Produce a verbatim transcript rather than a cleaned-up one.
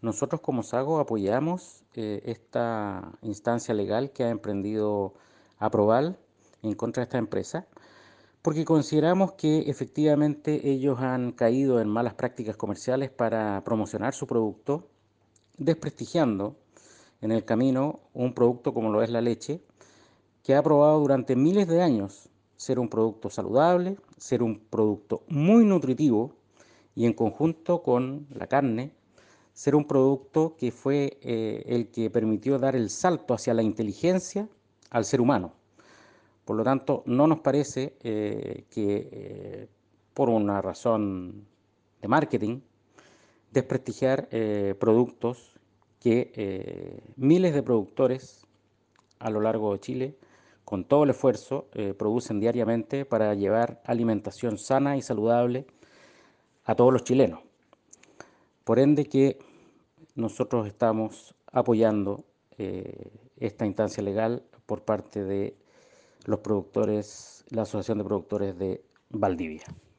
Nosotros como Sago apoyamos eh, esta instancia legal que ha emprendido Aproval en contra de esta empresa, porque consideramos que efectivamente ellos han caído en malas prácticas comerciales para promocionar su producto, desprestigiando en el camino un producto como lo es la leche, que ha probado durante miles de años ser un producto saludable, ser un producto muy nutritivo y en conjunto con la carne, ser un producto que fue eh, el que permitió dar el salto hacia la inteligencia al ser humano. Por lo tanto, no nos parece eh, que eh, por una razón de marketing, desprestigiar eh, productos que eh, miles de productores a lo largo de Chile, con todo el esfuerzo, eh, producen diariamente para llevar alimentación sana y saludable a todos los chilenos. Por ende que nosotros estamos apoyando eh, esta instancia legal por parte de los productores, la Asociación de Productores de Valdivia.